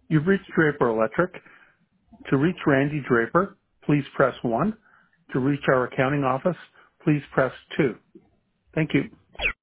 You've reached Draper Electric. To reach Randy Draper, please press 1. To reach our accounting office, please press 2. Thank you.